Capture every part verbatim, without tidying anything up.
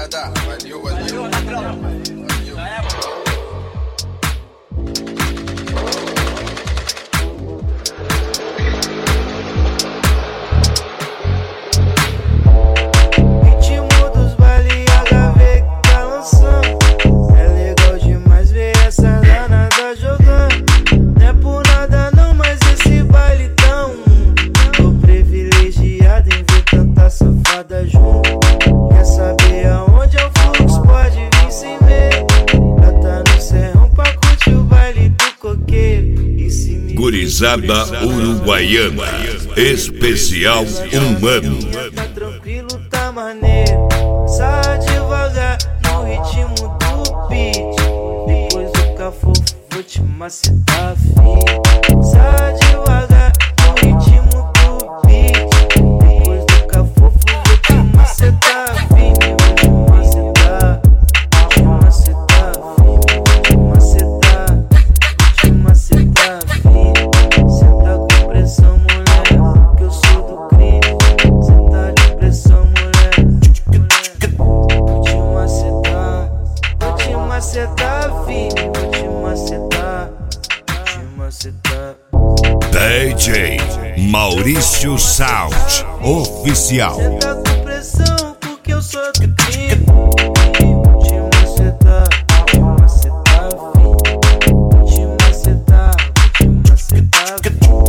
rapaziada. Valeu, valeu. Valeu. Quer saber aonde é o fluxo? Pode vir sem ver. Já tá no serrão pra curtir o baile do coqueiro. E se me Gurizada uruguaiana, especial um ano. Tá tranquilo, tá maneiro. Sai devagar no ritmo do beat. Depois do cafofo vou te macetar, filho. Sai devagar no ritmo do beat. Depois do cafofo vou te macetar, filho. Vou te macetar, vou te macetar, filho. Vou te macetar, vou te macetar, filho. Cê tá com pressão, mulher, que eu sou do crime. Cê tá de pressão, mulher, vou te macetar, vou te macetar, filho. Vou te macetar, vou te macetar. D J Maurício Sound Oficial. Cê tá com pressão porque eu sou do crime. Vou te macetar, vou te macetar, filho. Vou te macetar, vou te macetar, filho.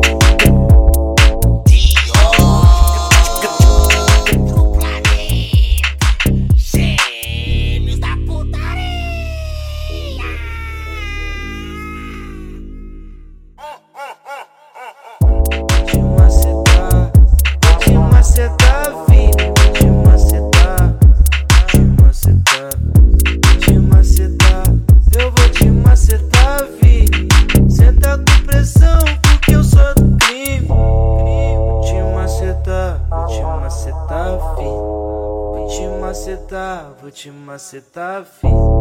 Gêmeos da putaria. Vou te macetar, vou te macetar, filho. Vou te macetar, vou te macetar, vou te macetar. Eu vou te macetar, filho. Cê tá com pressão porque eu sou do crime. Vou te macetar, vou te macetar, filho. Vou te macetar, vou te macetar, filho.